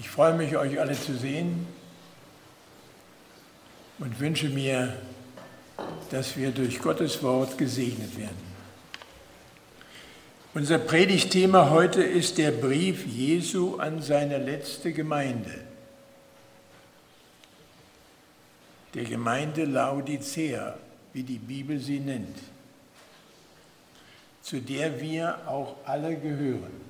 Ich freue mich, euch alle zu sehen und wünsche mir, dass wir durch Gottes Wort gesegnet werden. Unser Predigtthema heute ist der Brief Jesu an seine letzte Gemeinde, der Gemeinde Laodicea, wie die Bibel sie nennt, zu der wir auch alle gehören.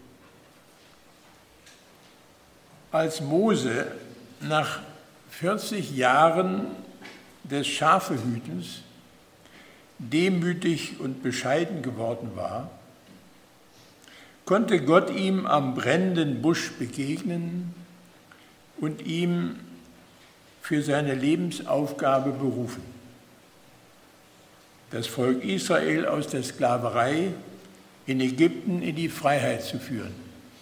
Als Mose nach 40 Jahren des Schafehütens demütig und bescheiden geworden war, konnte Gott ihm am brennenden Busch begegnen und ihm für seine Lebensaufgabe berufen, das Volk Israel aus der Sklaverei in Ägypten in die Freiheit zu führen.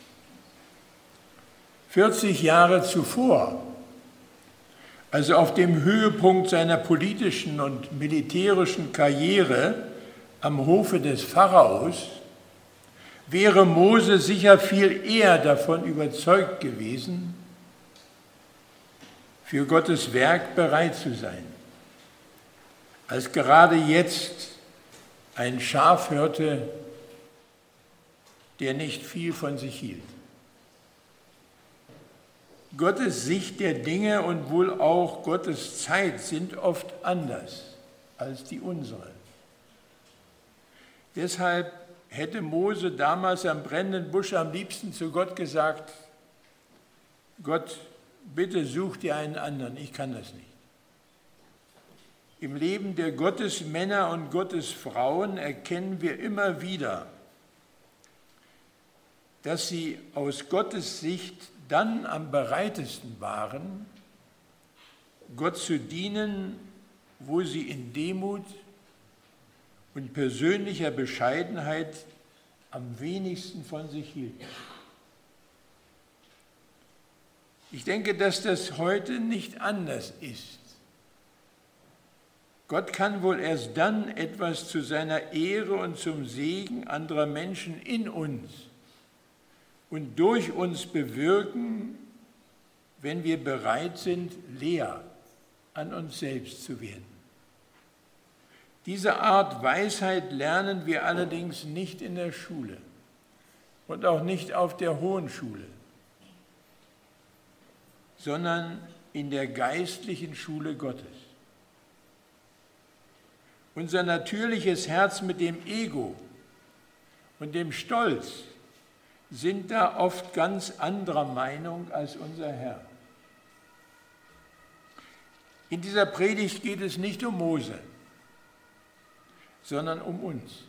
40 Jahre zuvor, also auf dem Höhepunkt seiner politischen und militärischen Karriere am Hofe des Pharaos, wäre Mose sicher viel eher davon überzeugt gewesen, für Gottes Werk bereit zu sein, als gerade jetzt ein Schafhirte, der nicht viel von sich hielt. Gottes Sicht der Dinge und wohl auch Gottes Zeit sind oft anders als die unsere. Deshalb hätte Mose damals am brennenden Busch am liebsten zu Gott gesagt: Gott, bitte such dir einen anderen, ich kann das nicht. Im Leben der Gottesmänner und Gottesfrauen erkennen wir immer wieder, dass sie aus Gottes Sicht dann am bereitesten waren, Gott zu dienen, wo sie in Demut und persönlicher Bescheidenheit am wenigsten von sich hielten. Ich denke, dass das heute nicht anders ist. Gott kann wohl erst dann etwas zu seiner Ehre und zum Segen anderer Menschen in uns und durch uns bewirken, wenn wir bereit sind, leer an uns selbst zu werden. Diese Art Weisheit lernen wir allerdings nicht in der Schule und auch nicht auf der Hohen Schule, sondern in der geistlichen Schule Gottes. Unser natürliches Herz mit dem Ego und dem Stolz sind da oft ganz anderer Meinung als unser Herr. In dieser Predigt geht es nicht um Mose, sondern um uns,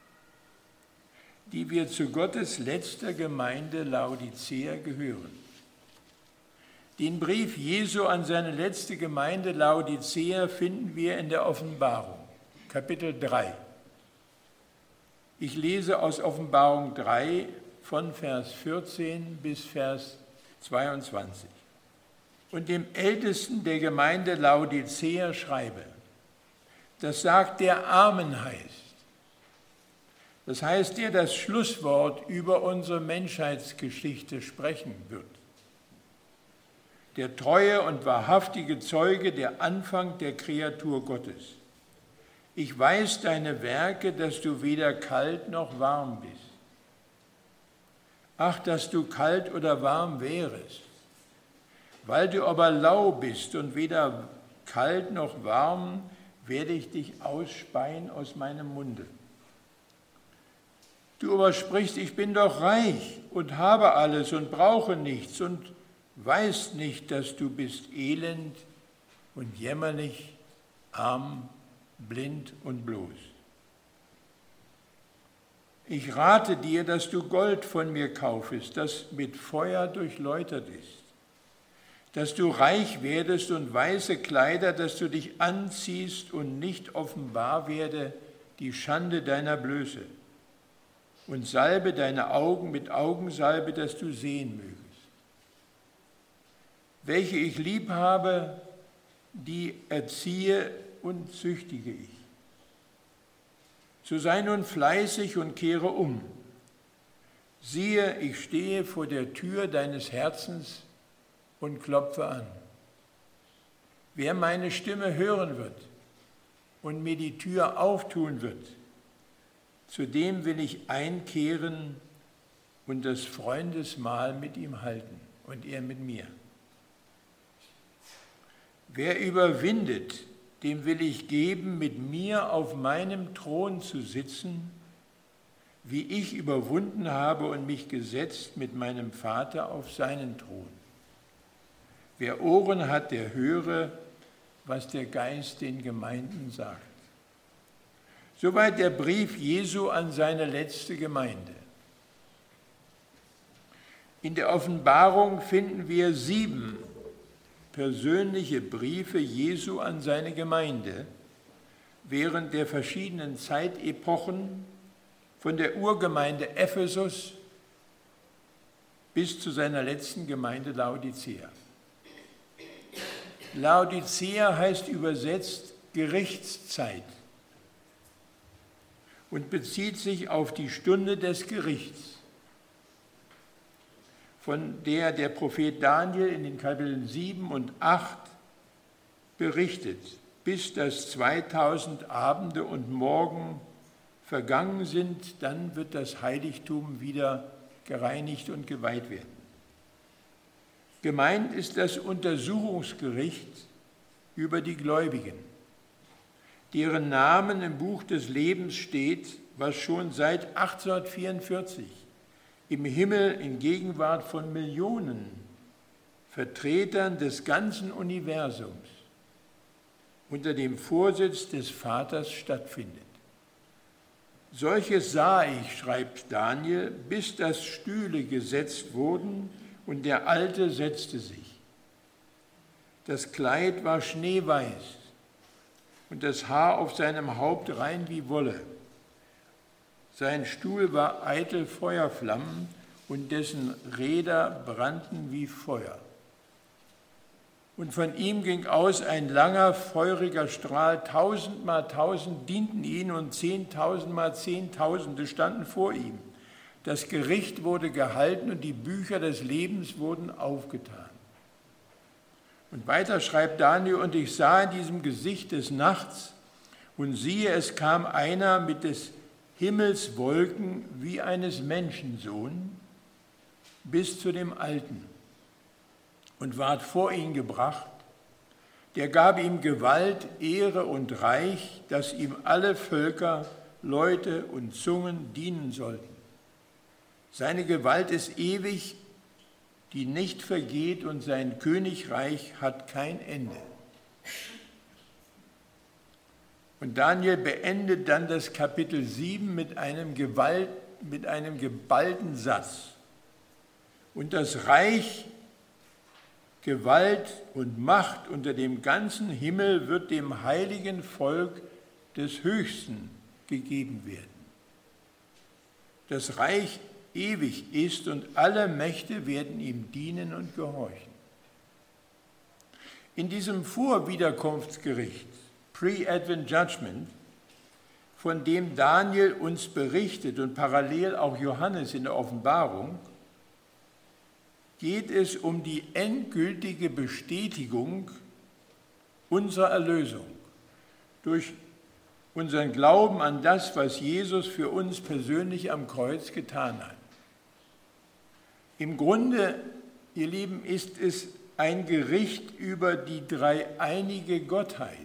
die wir zu Gottes letzter Gemeinde Laodicea gehören. Den Brief Jesu an seine letzte Gemeinde Laodicea finden wir in der Offenbarung, Kapitel 3. Ich lese aus Offenbarung 3 von Vers 14 bis Vers 22. Und dem Ältesten der Gemeinde Laodicea schreibe, das sagt, der Amen heißt. Das heißt, der das Schlusswort über unsere Menschheitsgeschichte sprechen wird. Der treue und wahrhaftige Zeuge, der Anfang der Kreatur Gottes. Ich weiß deine Werke, dass du weder kalt noch warm bist. Ach, dass du kalt oder warm wärest. Weil du aber lau bist und weder kalt noch warm, werde ich dich ausspeien aus meinem Munde. Du aber sprichst, ich bin doch reich und habe alles und brauche nichts und weißt nicht, dass du bist elend und jämmerlich, arm, blind und bloß. Ich rate dir, dass du Gold von mir kaufest, das mit Feuer durchläutert ist, dass du reich werdest und weiße Kleider, dass du dich anziehst und nicht offenbar werde die Schande deiner Blöße, und salbe deine Augen mit Augensalbe, dass du sehen mögest. Welche ich lieb habe, die erziehe und züchtige ich. So sei nun fleißig und kehre um. Siehe, ich stehe vor der Tür deines Herzens und klopfe an. Wer meine Stimme hören wird und mir die Tür auftun wird, zu dem will ich einkehren und das Freundesmahl mit ihm halten und er mit mir. Wer überwindet, dem will ich geben, mit mir auf meinem Thron zu sitzen, wie ich überwunden habe und mich gesetzt mit meinem Vater auf seinen Thron. Wer Ohren hat, der höre, was der Geist den Gemeinden sagt. Soweit der Brief Jesu an seine letzte Gemeinde. In der Offenbarung finden wir 7 persönliche Briefe Jesu an seine Gemeinde während der verschiedenen Zeitepochen von der Urgemeinde Ephesus bis zu seiner letzten Gemeinde Laodicea. Laodicea heißt übersetzt Gerichtszeit und bezieht sich auf die Stunde des Gerichts, von der der Prophet Daniel in den Kapiteln 7 und 8 berichtet, bis das 2000 Abende und Morgen vergangen sind, dann wird das Heiligtum wieder gereinigt und geweiht werden. Gemeint ist das Untersuchungsgericht über die Gläubigen, deren Namen im Buch des Lebens steht, was schon seit 1844 im Himmel in Gegenwart von Millionen Vertretern des ganzen Universums unter dem Vorsitz des Vaters stattfindet. Solches sah ich, schreibt Daniel, bis dass Stühle gesetzt wurden und der Alte setzte sich. Das Kleid war schneeweiß und das Haar auf seinem Haupt rein wie Wolle. Sein Stuhl war eitel Feuerflammen und dessen Räder brannten wie Feuer. Und von ihm ging aus ein langer, feuriger Strahl, 1000 mal 1000 dienten ihn und 10.000 mal 10.000 standen vor ihm. Das Gericht wurde gehalten und die Bücher des Lebens wurden aufgetan. Und weiter schreibt Daniel, und ich sah in diesem Gesicht des Nachts, und siehe, es kam einer mit des Himmels Wolken wie eines Menschensohn bis zu dem Alten und ward vor ihn gebracht. Der gab ihm Gewalt, Ehre und Reich, dass ihm alle Völker, Leute und Zungen dienen sollten. Seine Gewalt ist ewig, die nicht vergeht, und sein Königreich hat kein Ende. Und Daniel beendet dann das Kapitel 7 mit einem geballten Satz. Und das Reich, Gewalt und Macht unter dem ganzen Himmel wird dem heiligen Volk des Höchsten gegeben werden. Das Reich ewig ist und alle Mächte werden ihm dienen und gehorchen. In diesem Vorwiederkunftsgericht, Pre-Advent Judgment, von dem Daniel uns berichtet und parallel auch Johannes in der Offenbarung, geht es um die endgültige Bestätigung unserer Erlösung durch unseren Glauben an das, was Jesus für uns persönlich am Kreuz getan hat. Im Grunde, ihr Lieben, ist es ein Gericht über die dreieinige Gottheit,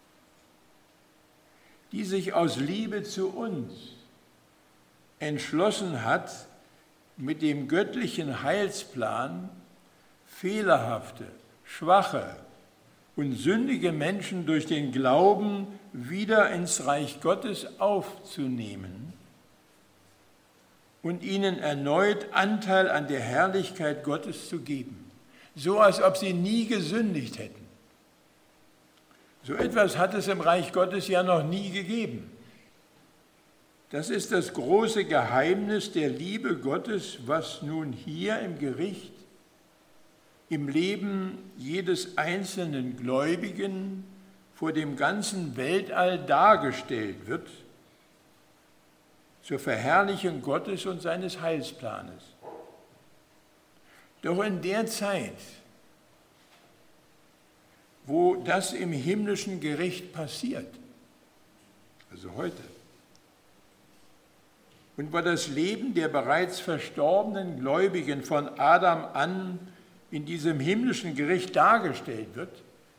die sich aus Liebe zu uns entschlossen hat, mit dem göttlichen Heilsplan fehlerhafte, schwache und sündige Menschen durch den Glauben wieder ins Reich Gottes aufzunehmen und ihnen erneut Anteil an der Herrlichkeit Gottes zu geben, so als ob sie nie gesündigt hätten. So etwas hat es im Reich Gottes ja noch nie gegeben. Das ist das große Geheimnis der Liebe Gottes, was nun hier im Gericht, im Leben jedes einzelnen Gläubigen vor dem ganzen Weltall dargestellt wird, zur Verherrlichung Gottes und seines Heilsplanes. Doch in der Zeit, wo das im himmlischen Gericht passiert, also heute, und wo das Leben der bereits verstorbenen Gläubigen von Adam an in diesem himmlischen Gericht dargestellt wird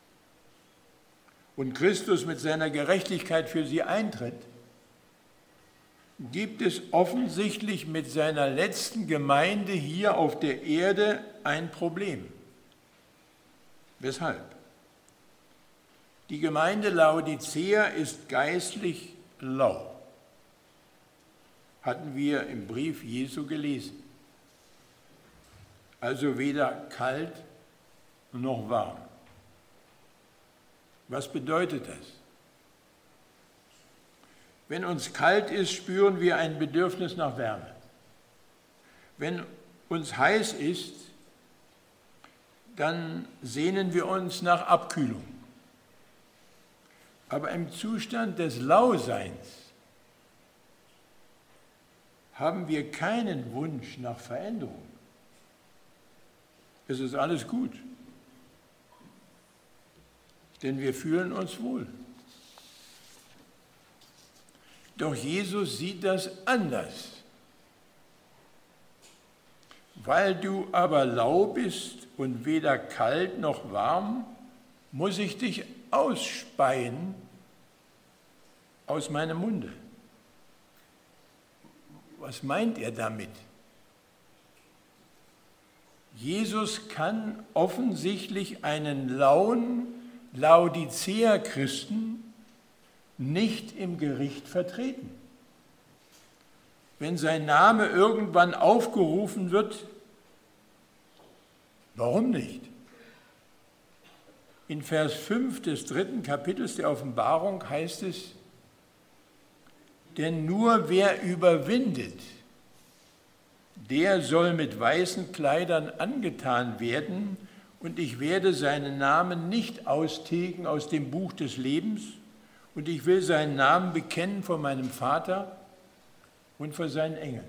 und Christus mit seiner Gerechtigkeit für sie eintritt, gibt es offensichtlich mit seiner letzten Gemeinde hier auf der Erde ein Problem. Weshalb? Die Gemeinde Laodicea ist geistlich lau. Hatten wir im Brief Jesu gelesen. Also weder kalt noch warm. Was bedeutet das? Wenn uns kalt ist, spüren wir ein Bedürfnis nach Wärme. Wenn uns heiß ist, dann sehnen wir uns nach Abkühlung. Aber im Zustand des Lauseins haben wir keinen Wunsch nach Veränderung. Es ist alles gut, denn wir fühlen uns wohl. Doch Jesus sieht das anders. Weil du aber lau bist und weder kalt noch warm, muss ich dich ausspeien aus meinem Munde. Was meint er damit? Jesus kann offensichtlich einen lauen Laodicea-Christen nicht im Gericht vertreten. Wenn sein Name irgendwann aufgerufen wird, warum nicht? In Vers 5 des 3. Kapitels der Offenbarung heißt es, denn nur wer überwindet, der soll mit weißen Kleidern angetan werden, und ich werde seinen Namen nicht austilgen aus dem Buch des Lebens, und ich will seinen Namen bekennen vor meinem Vater und vor seinen Engeln.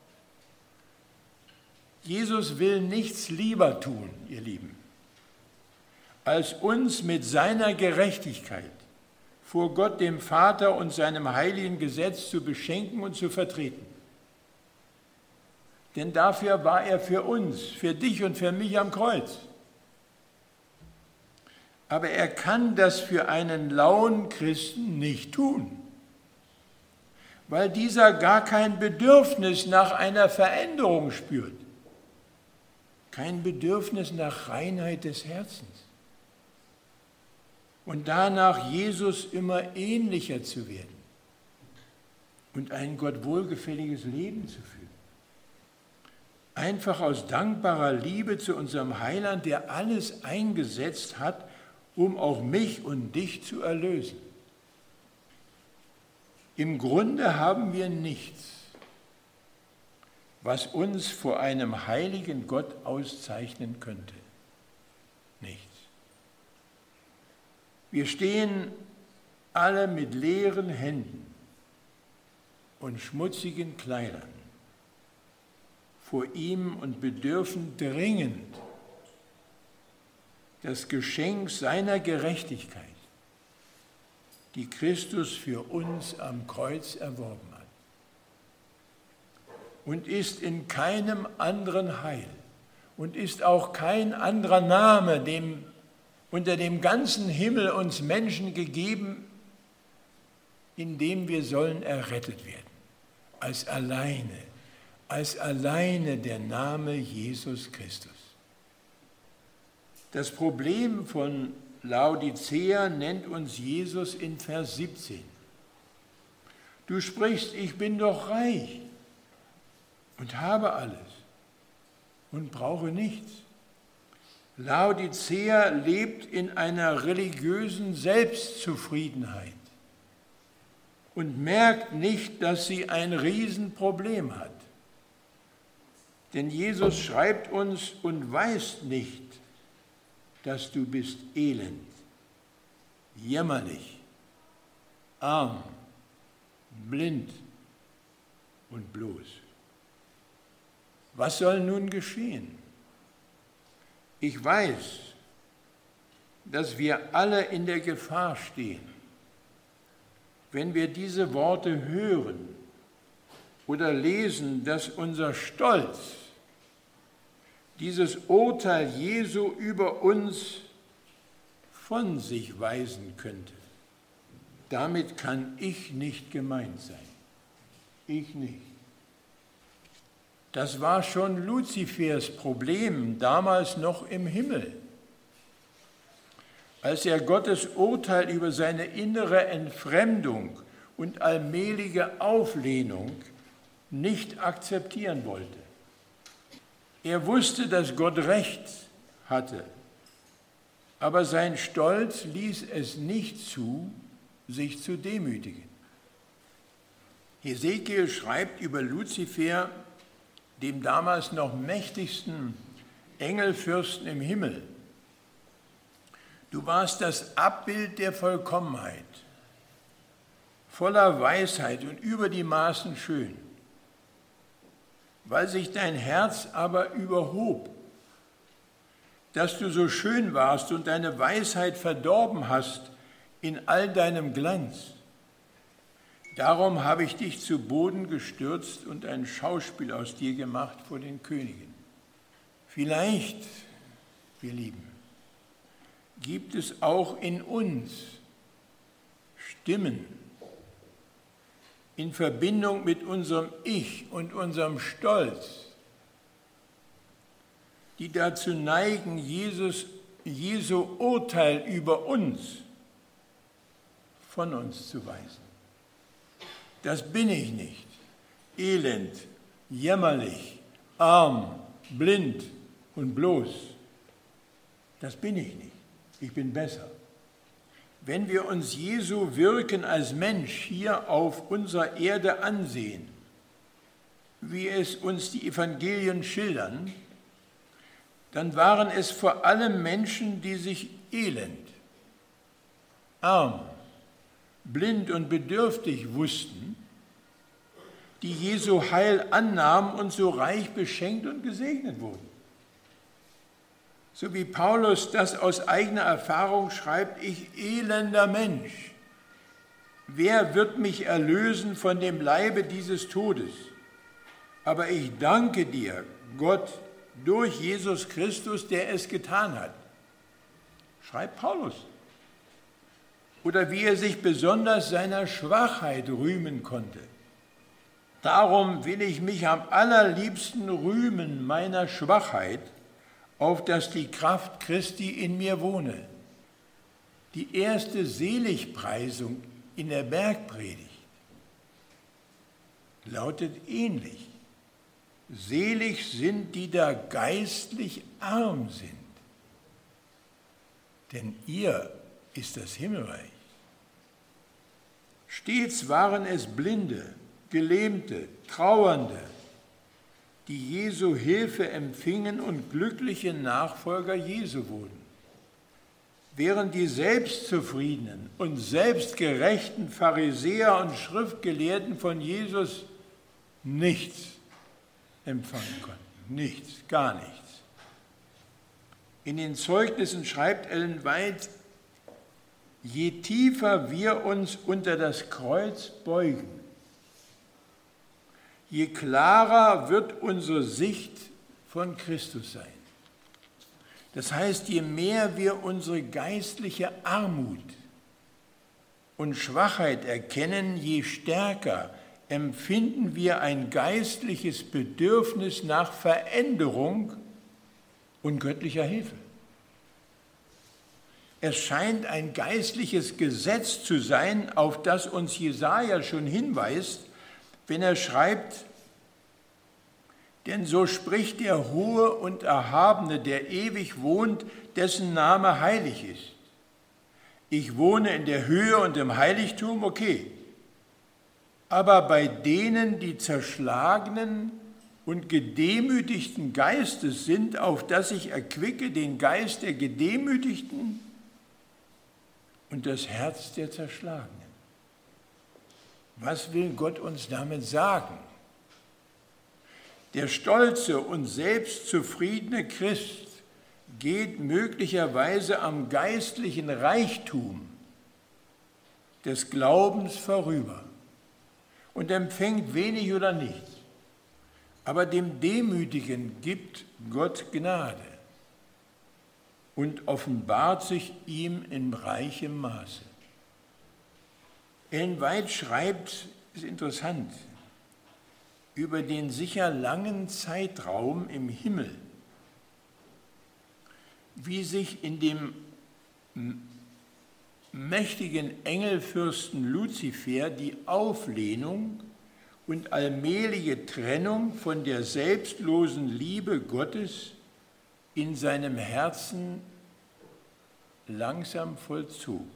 Jesus will nichts lieber tun, ihr Lieben, als uns mit seiner Gerechtigkeit vor Gott, dem Vater und seinem heiligen Gesetz zu beschenken und zu vertreten. Denn dafür war er für uns, für dich und für mich am Kreuz. Aber er kann das für einen lauen Christen nicht tun, weil dieser gar kein Bedürfnis nach einer Veränderung spürt, kein Bedürfnis nach Reinheit des Herzens und danach, Jesus immer ähnlicher zu werden und ein Gott wohlgefälliges Leben zu führen. Einfach aus dankbarer Liebe zu unserem Heiland, der alles eingesetzt hat, um auch mich und dich zu erlösen. Im Grunde haben wir nichts, was uns vor einem heiligen Gott auszeichnen könnte. Nichts. Wir stehen alle mit leeren Händen und schmutzigen Kleidern vor ihm und bedürfen dringend das Geschenk seiner Gerechtigkeit, die Christus für uns am Kreuz erworben hat. Und ist in keinem anderen Heil und ist auch kein anderer Name unter dem ganzen Himmel uns Menschen gegeben, in dem wir sollen errettet werden, als alleine der Name Jesus Christus. Das Problem von Laodicea nennt uns Jesus in Vers 17. Du sprichst, ich bin doch reich und habe alles und brauche nichts. Laodicea lebt in einer religiösen Selbstzufriedenheit und merkt nicht, dass sie ein Riesenproblem hat. Denn Jesus schreibt uns und weiß nicht, dass du bist elend, jämmerlich, arm, blind und bloß. Was soll nun geschehen? Ich weiß, dass wir alle in der Gefahr stehen, wenn wir diese Worte hören oder lesen, dass unser Stolz dieses Urteil Jesu über uns von sich weisen könnte. Damit kann ich nicht gemeint sein. Ich nicht. Das war schon Luzifers Problem, damals noch im Himmel, als er Gottes Urteil über seine innere Entfremdung und allmähliche Auflehnung nicht akzeptieren wollte. Er wusste, dass Gott Recht hatte, aber sein Stolz ließ es nicht zu, sich zu demütigen. Hesekiel schreibt über Luzifer, dem damals noch mächtigsten Engelfürsten im Himmel: Du warst das Abbild der Vollkommenheit, voller Weisheit und über die Maßen schön. Weil sich dein Herz aber überhob, dass du so schön warst und deine Weisheit verdorben hast in all deinem Glanz. Darum habe ich dich zu Boden gestürzt und ein Schauspiel aus dir gemacht vor den Königen. Vielleicht, wir Lieben, gibt es auch in uns Stimmen in Verbindung mit unserem Ich und unserem Stolz, die dazu neigen, Jesu Urteil über uns von uns zu weisen. Das bin ich nicht. Elend, jämmerlich, arm, blind und bloß. Das bin ich nicht. Ich bin besser. Wenn wir uns Jesu Wirken als Mensch hier auf unserer Erde ansehen, wie es uns die Evangelien schildern, dann waren es vor allem Menschen, die sich elend, arm, blind und bedürftig wussten, die Jesu Heil annahmen und so reich beschenkt und gesegnet wurden. So wie Paulus das aus eigener Erfahrung schreibt: Ich elender Mensch, wer wird mich erlösen von dem Leibe dieses Todes? Aber ich danke dir, Gott, durch Jesus Christus, der es getan hat. Schreibt Paulus. Oder wie er sich besonders seiner Schwachheit rühmen konnte. Darum will ich mich am allerliebsten rühmen meiner Schwachheit, auf dass die Kraft Christi in mir wohne. Die erste Seligpreisung in der Bergpredigt lautet ähnlich: Selig sind, die da geistlich arm sind, denn ihr ist das Himmelreich. Stets waren es Blinde, Gelähmte, Trauernde, die Jesu Hilfe empfingen und glückliche Nachfolger Jesu wurden, während die selbstzufriedenen und selbstgerechten Pharisäer und Schriftgelehrten von Jesus nichts empfangen konnten. Nichts, gar nichts. In den Zeugnissen schreibt Ellen White: Je tiefer wir uns unter das Kreuz beugen, je klarer wird unsere Sicht von Christus sein. Das heißt, je mehr wir unsere geistliche Armut und Schwachheit erkennen, je stärker empfinden wir ein geistliches Bedürfnis nach Veränderung und göttlicher Hilfe. Es scheint ein geistliches Gesetz zu sein, auf das uns Jesaja schon hinweist, wenn er schreibt: Denn so spricht der Hohe und Erhabene, der ewig wohnt, dessen Name heilig ist. Ich wohne in der Höhe und im Heiligtum, okay. Aber bei denen, die zerschlagenen und gedemütigten Geistes sind, auf dass ich erquicke den Geist der Gedemütigten und das Herz der Zerschlagenen. Was will Gott uns damit sagen? Der stolze und selbstzufriedene Christ geht möglicherweise am geistlichen Reichtum des Glaubens vorüber und empfängt wenig oder nichts. Aber dem Demütigen gibt Gott Gnade und offenbart sich ihm in reichem Maße. Ellen White schreibt, ist interessant, über den sicher langen Zeitraum im Himmel, wie sich in dem mächtigen Engelfürsten Luzifer die Auflehnung und allmähliche Trennung von der selbstlosen Liebe Gottes in seinem Herzen langsam vollzog.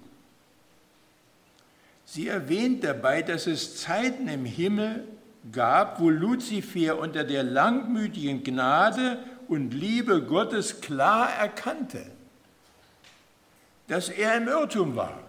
Sie erwähnt dabei, dass es Zeiten im Himmel gab, wo Luzifer unter der langmütigen Gnade und Liebe Gottes klar erkannte, dass er im Irrtum war.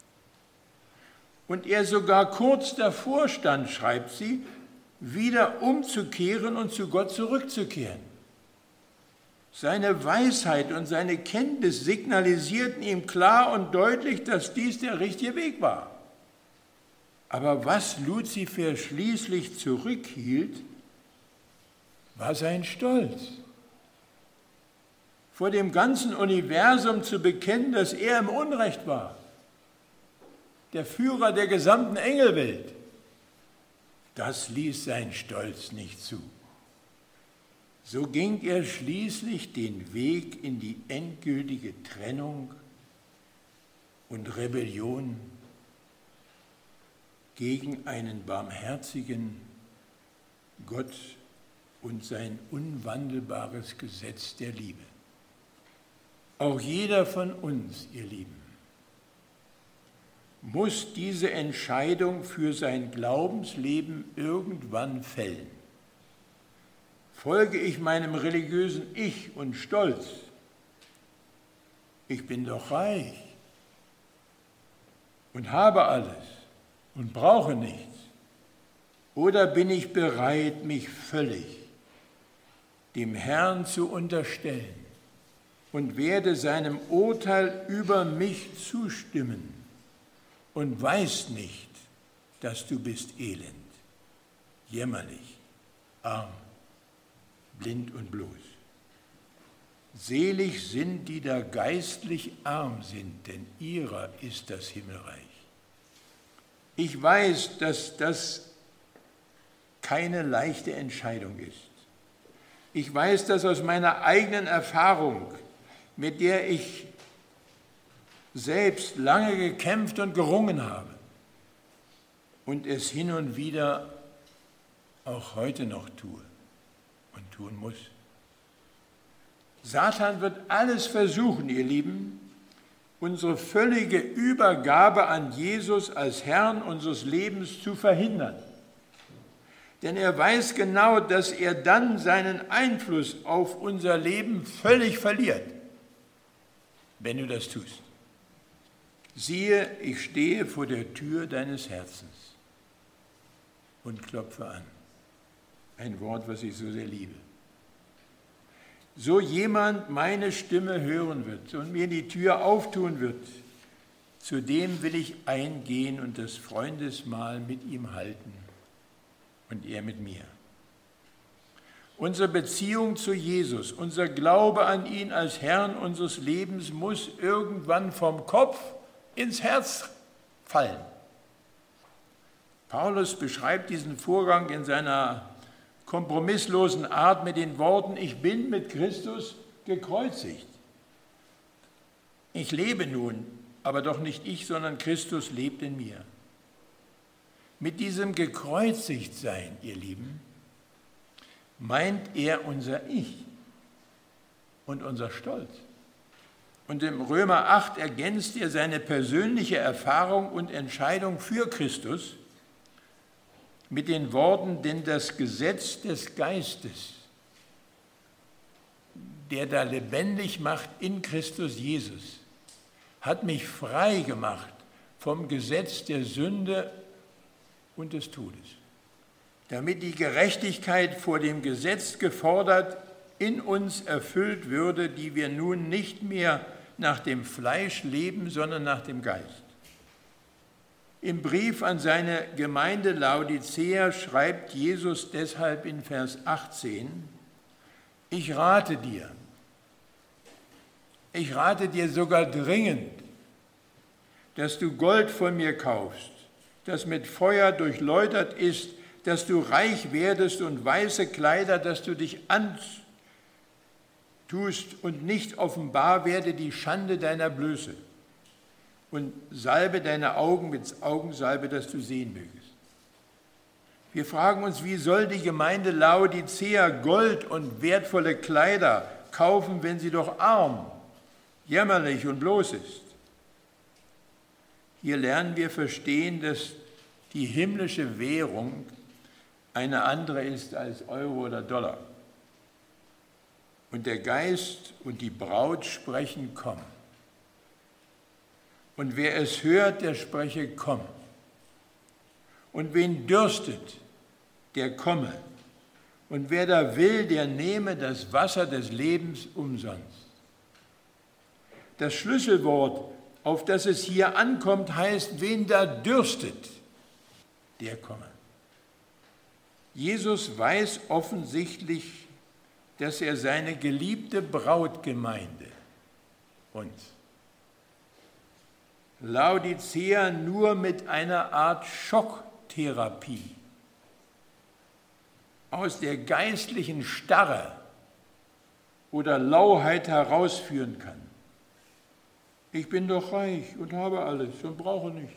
Und er sogar kurz davor stand, schreibt sie, wieder umzukehren und zu Gott zurückzukehren. Seine Weisheit und seine Kenntnis signalisierten ihm klar und deutlich, dass dies der richtige Weg war. Aber was Luzifer schließlich zurückhielt, war sein Stolz. Vor dem ganzen Universum zu bekennen, dass er im Unrecht war. Der Führer der gesamten Engelwelt. Das ließ sein Stolz nicht zu. So ging er schließlich den Weg in die endgültige Trennung und Rebellion gegen einen barmherzigen Gott und sein unwandelbares Gesetz der Liebe. Auch jeder von uns, ihr Lieben, muss diese Entscheidung für sein Glaubensleben irgendwann fällen. Folge ich meinem religiösen Ich und Stolz? Ich bin doch reich und habe alles und brauche nichts. Oder bin ich bereit, mich völlig dem Herrn zu unterstellen und werde seinem Urteil über mich zustimmen und weiß nicht, dass du bist elend, jämmerlich, arm, blind und bloß. Selig sind, die da geistlich arm sind, denn ihrer ist das Himmelreich. Ich weiß, dass das keine leichte Entscheidung ist. Ich weiß das aus meiner eigenen Erfahrung, mit der ich selbst lange gekämpft und gerungen habe und es hin und wieder auch heute noch tue und tun muss. Satan wird alles versuchen, ihr Lieben, unsere völlige Übergabe an Jesus als Herrn unseres Lebens zu verhindern. Denn er weiß genau, dass er dann seinen Einfluss auf unser Leben völlig verliert, wenn du das tust. Siehe, ich stehe vor der Tür deines Herzens und klopfe an. Ein Wort, was ich so sehr liebe. So jemand meine Stimme hören wird und mir die Tür auftun wird, zu dem will ich eingehen und das Freundesmahl mit ihm halten und er mit mir. Unsere Beziehung zu Jesus, unser Glaube an ihn als Herrn unseres Lebens muss irgendwann vom Kopf ins Herz fallen. Paulus beschreibt diesen Vorgang in seiner kompromisslosen Art mit den Worten: Ich bin mit Christus gekreuzigt. Ich lebe nun, aber doch nicht ich, sondern Christus lebt in mir. Mit diesem Gekreuzigtsein, ihr Lieben, meint er unser Ich und unser Stolz. Und im Römer 8 ergänzt er seine persönliche Erfahrung und Entscheidung für Christus mit den Worten: Denn das Gesetz des Geistes, der da lebendig macht in Christus Jesus, hat mich frei gemacht vom Gesetz der Sünde und des Todes, damit die Gerechtigkeit vor dem Gesetz gefordert in uns erfüllt würde, die wir nun nicht mehr nach dem Fleisch leben, sondern nach dem Geist. Im Brief an seine Gemeinde Laodicea schreibt Jesus deshalb in Vers 18, ich rate dir sogar dringend, dass du Gold von mir kaufst, das mit Feuer durchläutert ist, dass du reich werdest und weiße Kleider, dass du dich antust und nicht offenbar werde die Schande deiner Blöße. Und salbe deine Augen mit Augensalbe, dass du sehen mögest. Wir fragen uns, wie soll die Gemeinde Laodicea Gold und wertvolle Kleider kaufen, wenn sie doch arm, jämmerlich und bloß ist? Hier lernen wir verstehen, dass die himmlische Währung eine andere ist als Euro oder Dollar. Und der Geist und die Braut sprechen, komm. Und wer es hört, der spreche, komm. Und wen dürstet, der komme. Und wer da will, der nehme das Wasser des Lebens umsonst. Das Schlüsselwort, auf das es hier ankommt, heißt, wen da dürstet, der komme. Jesus weiß offensichtlich, dass er seine geliebte Brautgemeinde, uns, Laodicea nur mit einer Art Schocktherapie aus der geistlichen Starre oder Lauheit herausführen kann. Ich bin doch reich und habe alles und brauche nichts.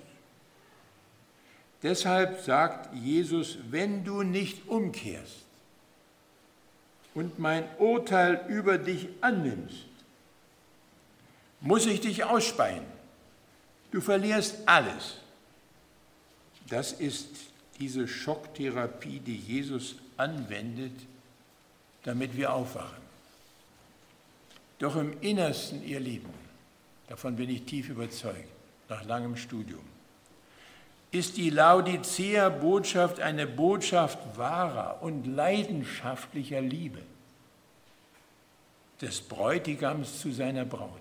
Deshalb sagt Jesus, wenn du nicht umkehrst und mein Urteil über dich annimmst, muss ich dich ausspeien. Du verlierst alles. Das ist diese Schocktherapie, die Jesus anwendet, damit wir aufwachen. Doch im Innersten, ihr Lieben, davon bin ich tief überzeugt, nach langem Studium, ist die Laodicea-Botschaft eine Botschaft wahrer und leidenschaftlicher Liebe des Bräutigams zu seiner Braut,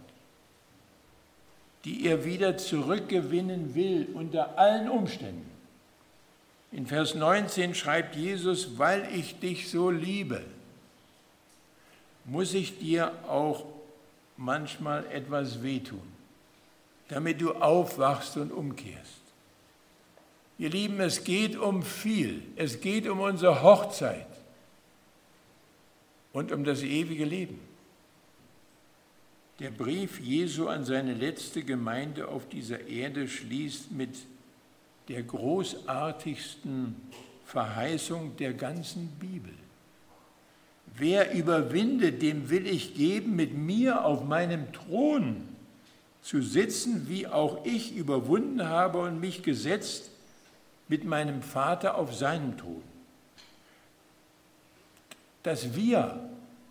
die er wieder zurückgewinnen will unter allen Umständen. In Vers 19 schreibt Jesus, weil ich dich so liebe, muss ich dir auch manchmal etwas wehtun, damit du aufwachst und umkehrst. Ihr Lieben, es geht um viel. Es geht um unsere Hochzeit und um das ewige Leben. Der Brief Jesu an seine letzte Gemeinde auf dieser Erde schließt mit der großartigsten Verheißung der ganzen Bibel. Wer überwindet, dem will ich geben, mit mir auf meinem Thron zu sitzen, wie auch ich überwunden habe und mich gesetzt mit meinem Vater auf seinen Thron. Dass wir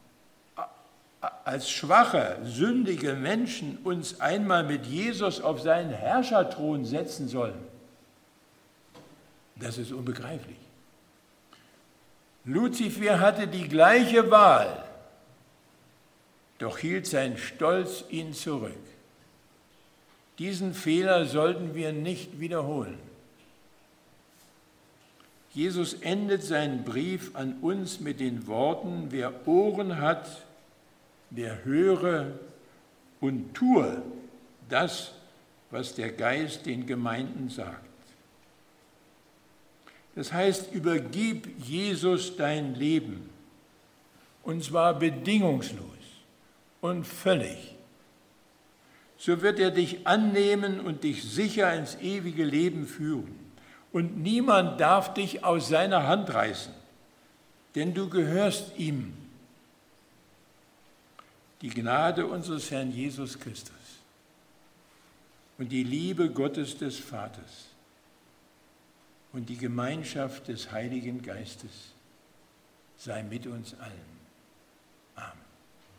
als schwache, sündige Menschen uns einmal mit Jesus auf seinen Herrscherthron setzen sollen, das ist unbegreiflich. Luzifer hatte die gleiche Wahl, doch hielt sein Stolz ihn zurück. Diesen Fehler sollten wir nicht wiederholen. Jesus endet seinen Brief an uns mit den Worten, wer Ohren hat, der höre und tue das, was der Geist den Gemeinden sagt. Das heißt, übergib Jesus dein Leben, und zwar bedingungslos und völlig. So wird er dich annehmen und dich sicher ins ewige Leben führen. Und niemand darf dich aus seiner Hand reißen, denn du gehörst ihm. Die Gnade unseres Herrn Jesus Christus und die Liebe Gottes des Vaters und die Gemeinschaft des Heiligen Geistes sei mit uns allen.